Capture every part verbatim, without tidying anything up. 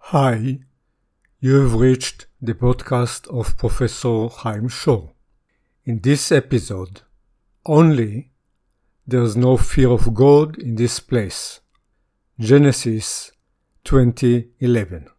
Hi, you have reached the podcast of Professor Chaim Shor. In this episode, only there's no fear of God in this place. Genesis twenty eleven.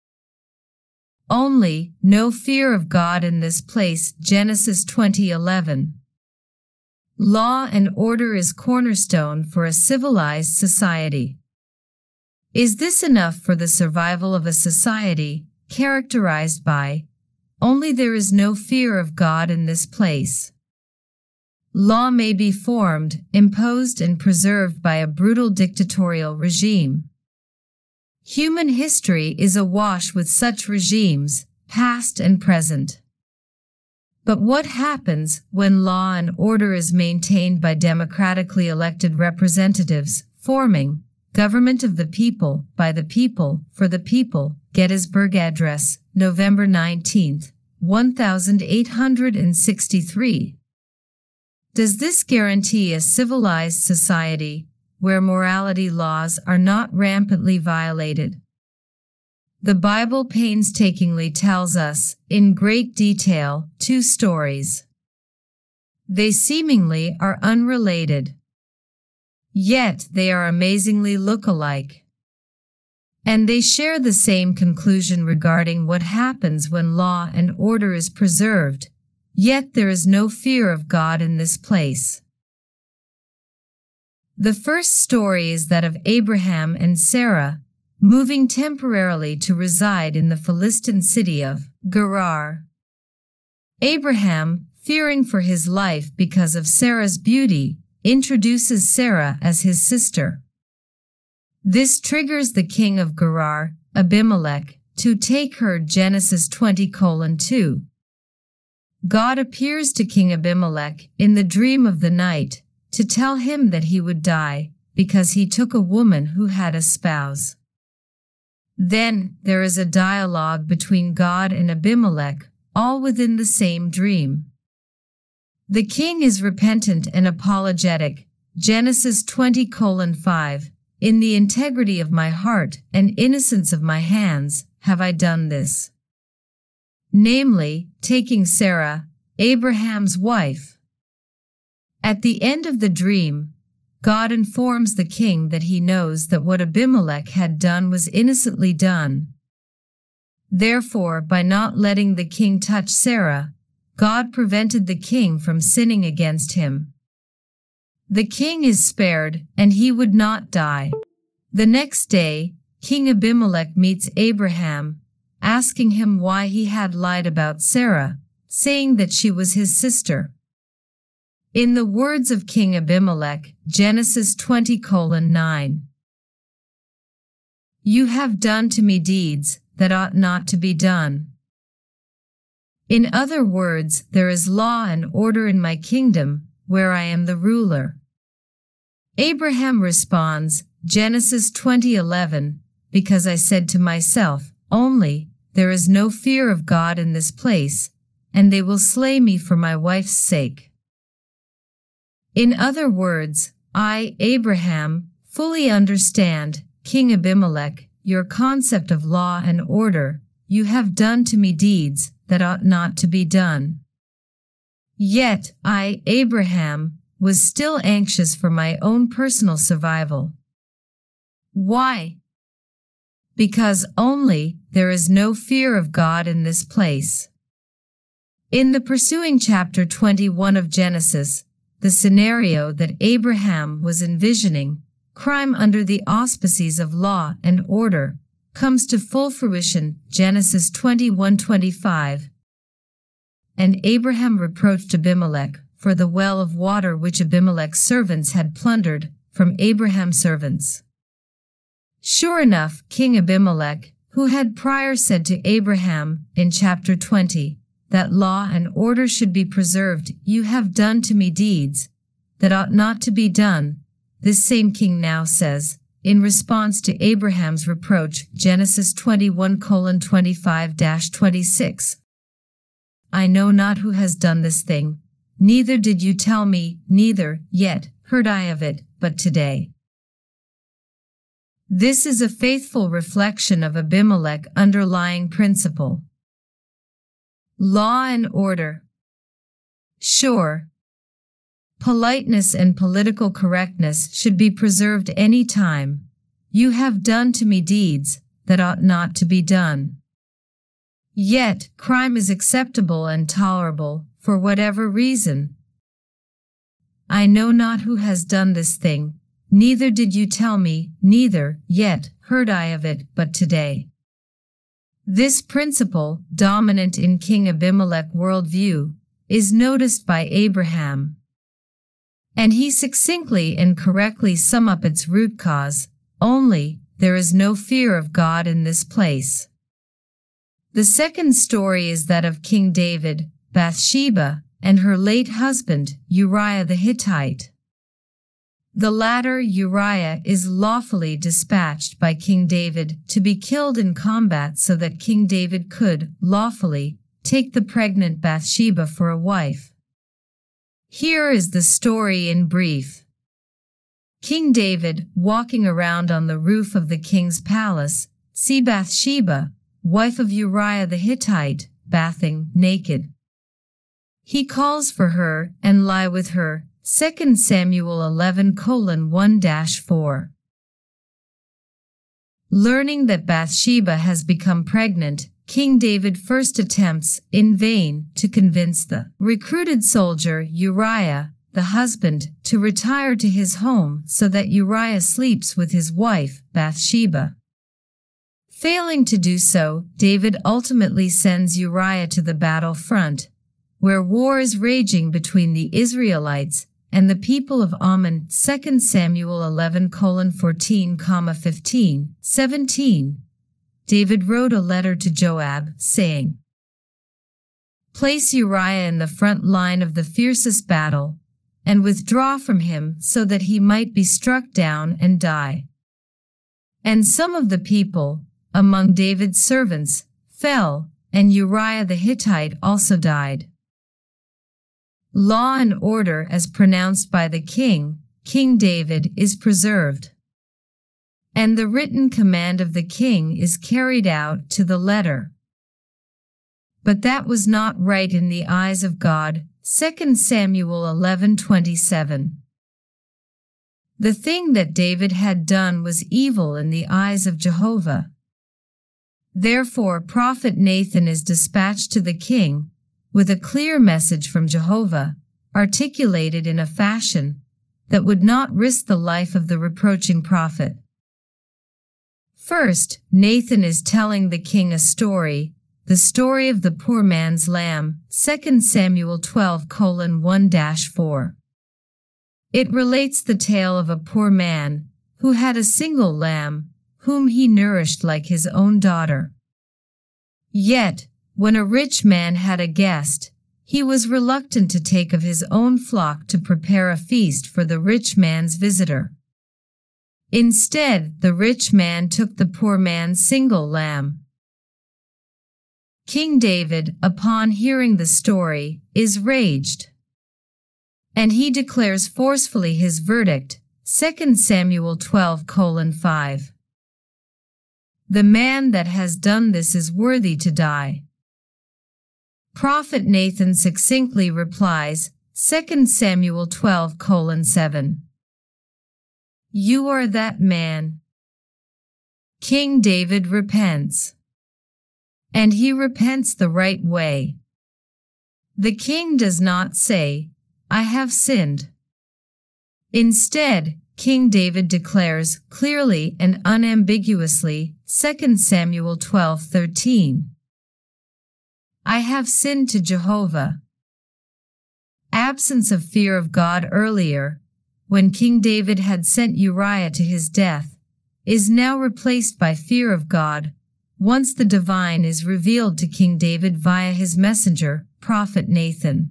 Only no fear of God in this place. Genesis twenty eleven. Law and order is cornerstone for a civilized society. Is this enough for the survival of a society characterized by only there is no fear of God in this place? Law may be formed, imposed, and preserved by a brutal dictatorial regime. Human history is awash with such regimes, past and present. But what happens when law and order is maintained by democratically elected representatives, forming government of the people, by the people, for the people? Gettysburg Address, November nineteenth, eighteen sixty-three. Does this guarantee a civilized society where morality laws are not rampantly violated? The Bible painstakingly tells us, in great detail, two stories. They seemingly are unrelated. Yet they are amazingly look-alike. And they share the same conclusion regarding what happens when law and order is preserved, yet there is no fear of God in this place. The first story is that of Abraham and Sarah, moving temporarily to reside in the Philistine city of Gerar. Abraham, fearing for his life because of Sarah's beauty, introduces Sarah as his sister. This triggers the king of Gerar, Abimelech, to take her. Genesis twenty colon two. God appears to King Abimelech in the dream of the night to tell him that he would die because he took a woman who had a spouse. Then there is a dialogue between God and Abimelech, all within the same dream. The king is repentant and apologetic. Genesis twenty colon five. In the integrity of my heart and innocence of my hands have I done this. Namely, taking Sarah, Abraham's wife. At the end of the dream, God informs the king that he knows that what Abimelech had done was innocently done. Therefore, by not letting the king touch Sarah, God prevented the king from sinning against him. The king is spared, and he would not die. The next day, King Abimelech meets Abraham, asking him why he had lied about Sarah, saying that she was his sister. In the words of King Abimelech, Genesis twenty colon nine. You have done to me deeds that ought not to be done. In other words, there is law and order in my kingdom, where I am the ruler. Abraham responds, Genesis twenty eleven, because I said to myself, only, there is no fear of God in this place, and they will slay me for my wife's sake. In other words, I, Abraham, fully understand, King Abimelech, your concept of law and order. You have done to me deeds that ought not to be done. Yet, I, Abraham, was still anxious for my own personal survival. Why? Because only there is no fear of God in this place. In the pursuing chapter twenty-one of Genesis, the scenario that Abraham was envisioning, crime under the auspices of law and order, comes to full fruition. Genesis twenty-one twenty-five. And Abraham reproached Abimelech for the well of water which Abimelech's servants had plundered from Abraham's servants. Sure enough, King Abimelech, who had prior said to Abraham in chapter twenty that law and order should be preserved, you have done to me deeds that ought not to be done, this same king now says, in response to Abraham's reproach, Genesis twenty-one colon twenty-five dash twenty-six. I know not who has done this thing, neither did you tell me, neither, yet, heard I of it, but today. This is a faithful reflection of Abimelech's underlying principle. Law and order. Sure, politeness and political correctness should be preserved any time. You have done to me deeds that ought not to be done. Yet, crime is acceptable and tolerable, for whatever reason. I know not who has done this thing, neither did you tell me, neither, yet, heard I of it, but today. This principle, dominant in King Abimelech's worldview, is noticed by Abraham. And he succinctly and correctly sums up its root cause, only, there is no fear of God in this place. The second story is that of King David, Bathsheba, and her late husband, Uriah the Hittite. The latter, Uriah, is lawfully dispatched by King David to be killed in combat so that King David could, lawfully, take the pregnant Bathsheba for a wife. Here is the story in brief. King David, walking around on the roof of the king's palace, see Bathsheba, wife of Uriah the Hittite, bathing, naked. He calls for her and lie with her. Second Samuel eleven colon one dash four. Learning that Bathsheba has become pregnant, King David first attempts, in vain, to convince the recruited soldier Uriah, the husband, to retire to his home so that Uriah sleeps with his wife, Bathsheba. Failing to do so, David ultimately sends Uriah to the battlefront, where war is raging between the Israelites and the people of Ammon. Second Samuel eleven colon fourteen comma fifteen, seventeen. David wrote a letter to Joab, saying, "Place Uriah in the front line of the fiercest battle, and withdraw from him so that he might be struck down and die." And some of the people, among David's servants, fell, and Uriah the Hittite also died. Law and order as pronounced by the king, King David, is preserved. And the written command of the king is carried out to the letter. But that was not right in the eyes of God. Second Samuel eleven twenty-seven. The thing that David had done was evil in the eyes of Jehovah. Therefore prophet Nathan is dispatched to the king, with a clear message from Jehovah, articulated in a fashion that would not risk the life of the reproaching prophet. First, Nathan is telling the king a story, the story of the poor man's lamb, Second Samuel twelve colon one dash four. It relates the tale of a poor man who had a single lamb, whom he nourished like his own daughter. Yet, when a rich man had a guest, he was reluctant to take of his own flock to prepare a feast for the rich man's visitor. Instead, the rich man took the poor man's single lamb. King David, upon hearing the story, is raged. And he declares forcefully his verdict, Second Samuel twelve colon five. The man that has done this is worthy to die. Prophet Nathan succinctly replies, Second Samuel twelve colon seven. You are that man. King David repents. And he repents the right way. The king does not say, I have sinned. Instead, King David declares clearly and unambiguously, Second Samuel twelve thirteen. I have sinned to Jehovah. Absence of fear of God earlier, when King David had sent Uriah to his death, is now replaced by fear of God, once the divine is revealed to King David via his messenger, Prophet Nathan.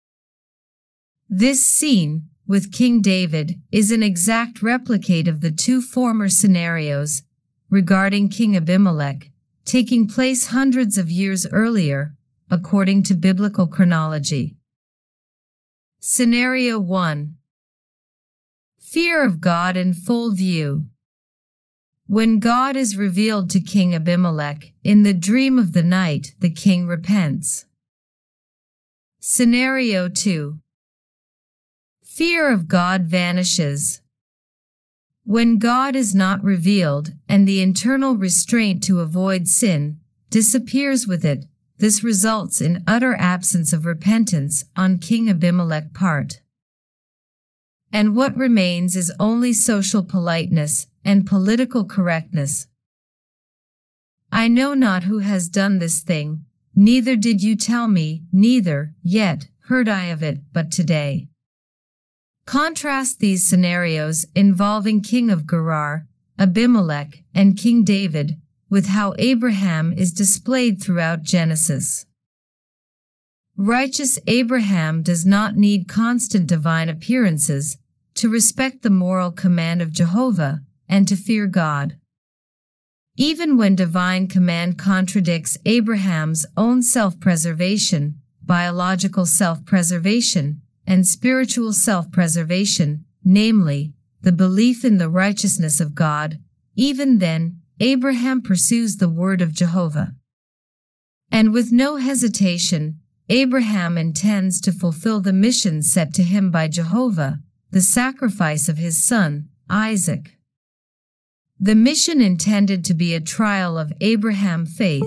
This scene, with King David, is an exact replicate of the two former scenarios, regarding King Abimelech, taking place hundreds of years earlier, according to biblical chronology. Scenario one. Fear of God in full view. When God is revealed to King Abimelech in the dream of the night, the king repents. Scenario two. Fear of God vanishes. When God is not revealed and the internal restraint to avoid sin disappears with it, this results in utter absence of repentance on King Abimelech's part. And what remains is only social politeness and political correctness. I know not who has done this thing, neither did you tell me, neither, yet, heard I of it, but today. Contrast these scenarios involving King of Gerar, Abimelech, and King David, with how Abraham is displayed throughout Genesis. Righteous Abraham does not need constant divine appearances to respect the moral command of Jehovah and to fear God. Even when divine command contradicts Abraham's own self-preservation, biological self-preservation, and spiritual self-preservation, namely, the belief in the righteousness of God, even then, Abraham pursues the word of Jehovah. And with no hesitation, Abraham intends to fulfill the mission set to him by Jehovah, the sacrifice of his son, Isaac. The mission intended to be a trial of Abraham's faith.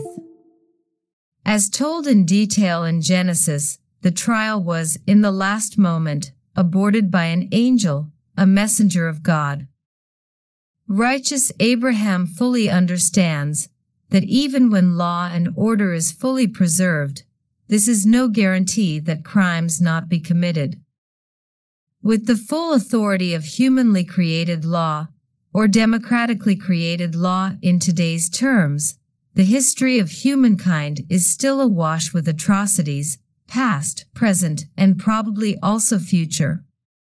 As told in detail in Genesis, the trial was, in the last moment, aborted by an angel, a messenger of God. Righteous Abraham fully understands that even when law and order is fully preserved, this is no guarantee that crimes not be committed. With the full authority of humanly created law, or democratically created law in today's terms, the history of humankind is still awash with atrocities, past, present, and probably also future.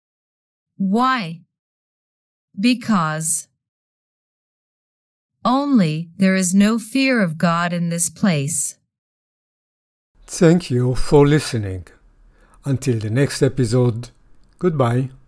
Why? Because only there is no fear of God in this place. Thank you for listening. Until the next episode, goodbye.